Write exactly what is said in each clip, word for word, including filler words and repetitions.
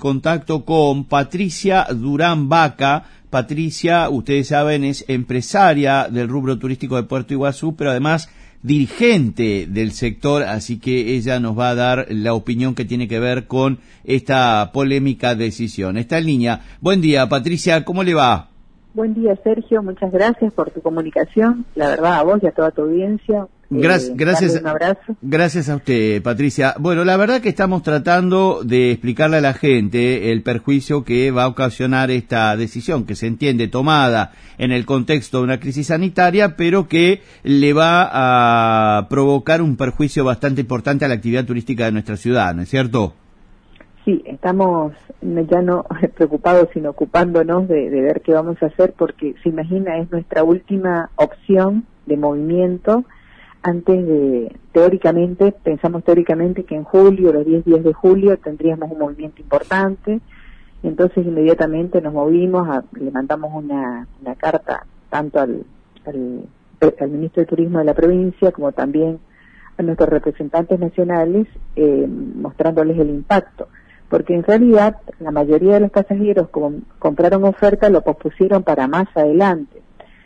contacto con Patricia Durán Vaca. Patricia, ustedes saben, es empresaria del rubro turístico de Puerto Iguazú, pero además dirigente del sector, así que ella nos va a dar la opinión que tiene que ver con esta polémica decisión. Está en línea. Buen día, Patricia, ¿cómo le va? Buen día, Sergio, muchas gracias por tu comunicación, la verdad, a vos y a toda tu audiencia. Gracias, eh, gracias, un abrazo. Gracias a usted, Patricia. Bueno, la verdad que estamos tratando de explicarle a la gente el perjuicio que va a ocasionar esta decisión, que se entiende tomada en el contexto de una crisis sanitaria, pero que le va a provocar un perjuicio bastante importante a la actividad turística de nuestra ciudad, ¿no es cierto? Sí, estamos ya no preocupados, sino ocupándonos de, de ver qué vamos a hacer, porque se imagina, es nuestra última opción de movimiento. Antes de, teóricamente, pensamos teóricamente que en julio, los diez días de julio, tendríamos un movimiento importante. Entonces, inmediatamente nos movimos, a, le mandamos una, una carta tanto al, al, al ministro de Turismo de la provincia como también a nuestros representantes nacionales, eh, mostrándoles el impacto. Porque en realidad, la mayoría de los pasajeros, como compraron oferta, lo pospusieron para más adelante.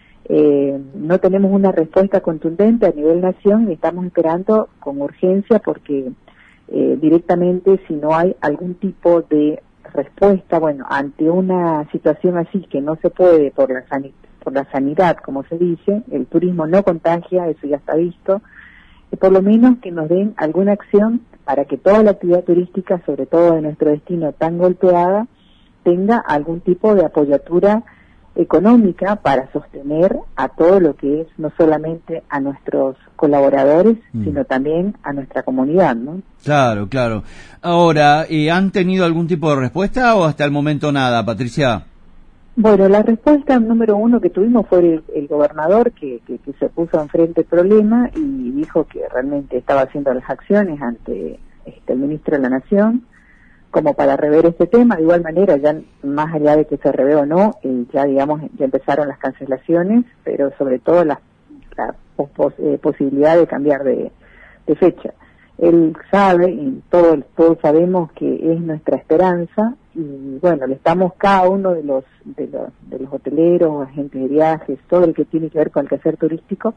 Eh, no tenemos una respuesta contundente a nivel nación y estamos esperando con urgencia porque eh, directamente si no hay algún tipo de respuesta, bueno, ante una situación así que no se puede por la, sanit por la sanidad, como se dice, el turismo no contagia, eso ya está visto, y por lo menos que nos den alguna acción para que toda la actividad turística, sobre todo de nuestro destino tan golpeada, tenga algún tipo de apoyatura económica para sostener a todo lo que es no solamente a nuestros colaboradores, mm. sino también a nuestra comunidad, ¿no? Claro, claro. Ahora, ¿y han tenido algún tipo de respuesta o hasta el momento nada, Patricia? Bueno, la respuesta número uno que tuvimos fue el, el gobernador que, que, que se puso enfrente del problema y dijo que realmente estaba haciendo las acciones ante este, el ministro de la Nación como para rever este tema. De igual manera, ya más allá de que se revé o no, eh, ya digamos, ya empezaron las cancelaciones, pero sobre todo la, la pos, eh, posibilidad de cambiar de, de fecha. Él sabe, y todos, todos sabemos que es nuestra esperanza, y bueno, le estamos cada uno de los, de los, de los hoteleros, agentes de viajes, todo el que tiene que ver con el quehacer turístico,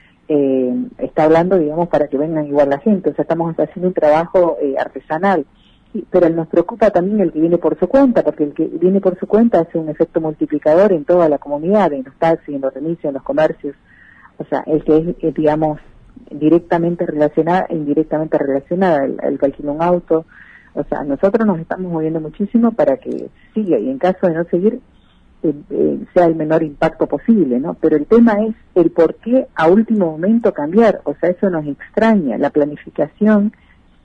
eh, está hablando, digamos, para que vengan igual la gente. O sea, estamos haciendo un trabajo eh, artesanal. Sí, pero nos preocupa también el que viene por su cuenta, porque el que viene por su cuenta hace un efecto multiplicador en toda la comunidad, en los taxis, en los remisios, en los comercios. O sea, el que es, es digamos, directamente relacionada e indirectamente relacionada, el, el que alquila un auto. O sea, nosotros nos estamos moviendo muchísimo para que siga, y en caso de no seguir, eh, eh, sea el menor impacto posible, ¿no? Pero el tema es el por qué a último momento cambiar. O sea, eso nos extraña, la planificación.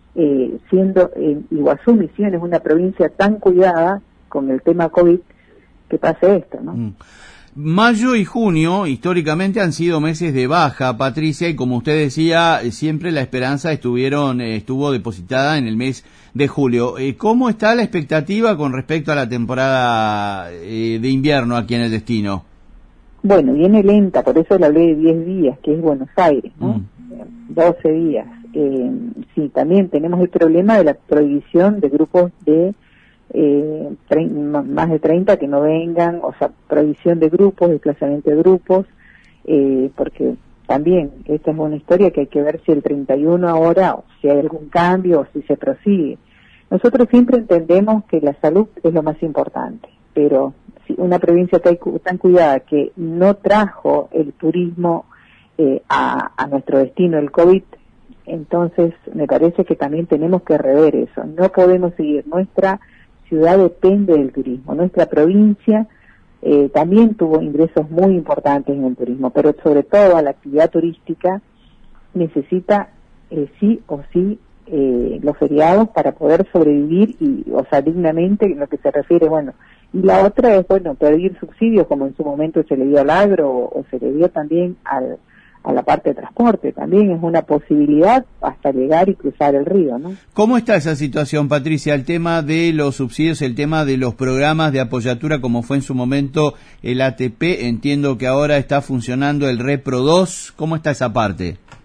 Eh, siendo eh, Iguazú, Misiones, una provincia tan cuidada con el tema COVID, que pase esto, ¿no? Mm. Mayo y junio, históricamente, han sido meses de baja, Patricia, y como usted decía, siempre la esperanza estuvieron eh, estuvo depositada en el mes de julio. Eh, ¿Cómo está la expectativa con respecto a la temporada eh, de invierno aquí en el destino? Bueno, viene lenta, por eso le hablé de diez días, que es Buenos Aires, ¿no? Mm. doce días. Eh, sí, también tenemos el problema de la prohibición de grupos de eh, más de treinta que no vengan, o sea, prohibición de grupos, desplazamiento de grupos, eh, porque también esta es una historia que hay que ver si el treinta y uno ahora, o si hay algún cambio, o si se prosigue. Nosotros siempre entendemos que la salud es lo más importante, pero si una provincia tan, tan cuidada que no trajo el turismo eh, a, a nuestro destino, el COVID, entonces me parece que también tenemos que rever eso. No podemos seguir. Nuestra ciudad depende del turismo. Nuestra provincia eh, también tuvo ingresos muy importantes en el turismo, pero sobre todo la actividad turística necesita eh, sí o sí eh, los feriados para poder sobrevivir y, o sea, dignamente, en lo que se refiere, bueno. Y la otra es, bueno, pedir subsidios como en su momento se le dio al agro o, o se le dio también al a la parte de transporte, también es una posibilidad hasta llegar y cruzar el río, ¿no? ¿Cómo está esa situación, Patricia? El tema de los subsidios, el tema de los programas de apoyatura, como fue en su momento el A T P, entiendo que ahora está funcionando el Repro dos, ¿cómo está esa parte?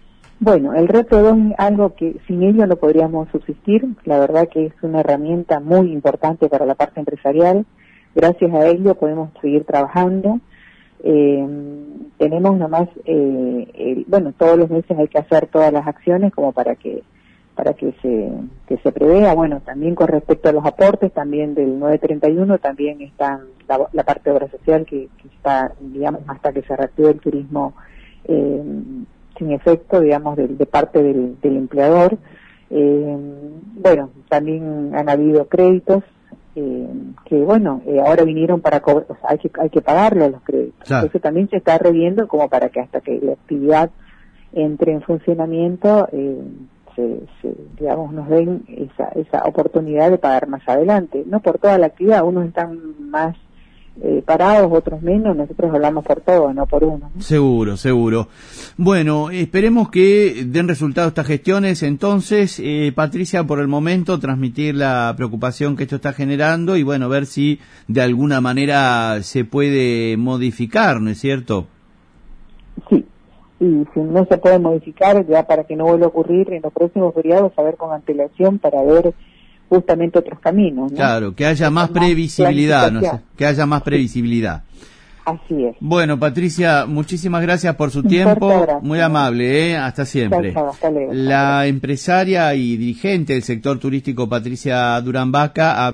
Bueno, el reto dos es algo que sin ello no podríamos subsistir. La verdad que es una herramienta muy importante para la parte empresarial. Gracias a ello podemos seguir trabajando. Eh, tenemos nomás, eh, el, bueno, todos los meses hay que hacer todas las acciones como para que para que se que se prevea. Bueno, también con respecto a los aportes, también del nueve treinta y uno también está la, la parte de obra social que, que está, digamos, hasta que se reactive el turismo eh, sin efecto, digamos, de, de parte del, del empleador. Eh, bueno, también han habido créditos eh, que, bueno, eh, ahora vinieron para cobrar, o sea, hay que hay que pagarlos los créditos. Claro. Entonces también se está reviendo como para que hasta que la actividad entre en funcionamiento, eh, se, se, digamos, nos den esa, esa oportunidad de pagar más adelante. No por toda la actividad, unos están más eh, parados, otros menos, nosotros hablamos por todo, no por uno, ¿no? Seguro, seguro. Bueno, esperemos que den resultado estas gestiones. Entonces, eh, Patricia, por el momento, transmitir la preocupación que esto está generando y, bueno, ver si de alguna manera se puede modificar, ¿no es cierto? Sí. Y si no se puede modificar, ya para que no vuelva a ocurrir en los próximos feriados, saber con antelación para ver justamente otros caminos, ¿no? Claro, que haya más, más previsibilidad, no sé, que haya más previsibilidad. Así es. Bueno, Patricia, muchísimas gracias por su Un tiempo, muy amable, ¿eh? Hasta siempre. Chao, chao, hasta luego. La empresaria y dirigente del sector turístico Patricia Durán Vaca